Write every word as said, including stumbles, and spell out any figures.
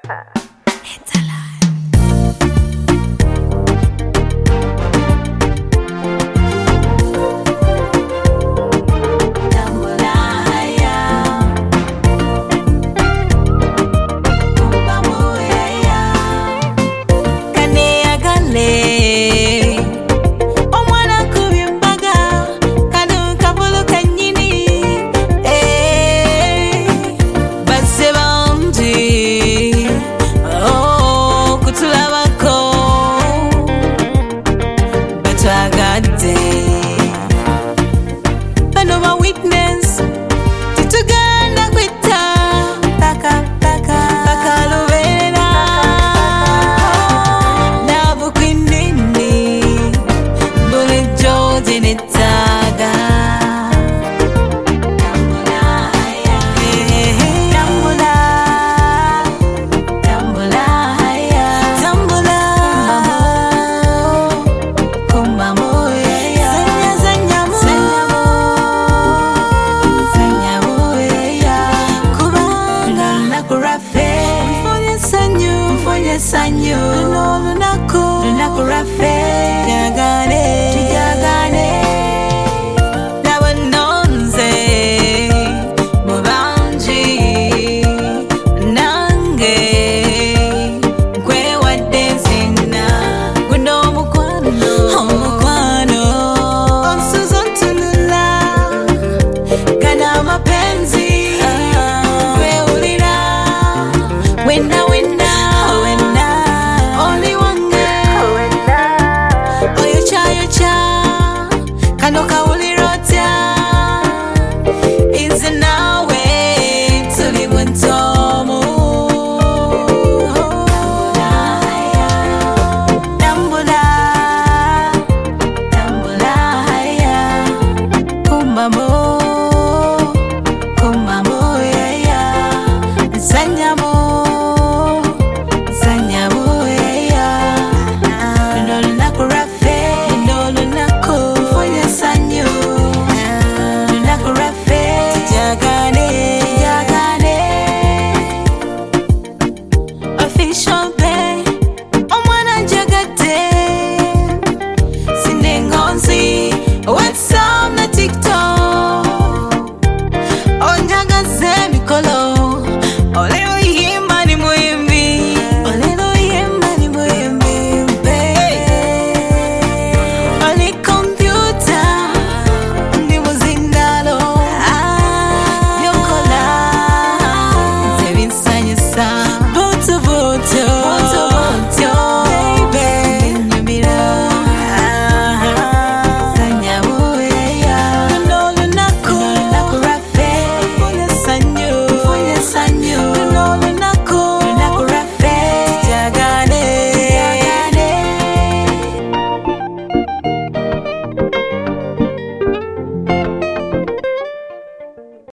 It's alive. Sanyo, no lunaku, lunaku rafe, jagane, jagane. Nabanonze, mubanji, nange, kwe wadezina, guno mukwano, mukwano, onsuzontunula, gana mapenzi, kwe ulira, wena wena. Kano kawulirotya inze nawe tuli buntomu tambula tambula haya kumamo kumamo ya ya sanyamo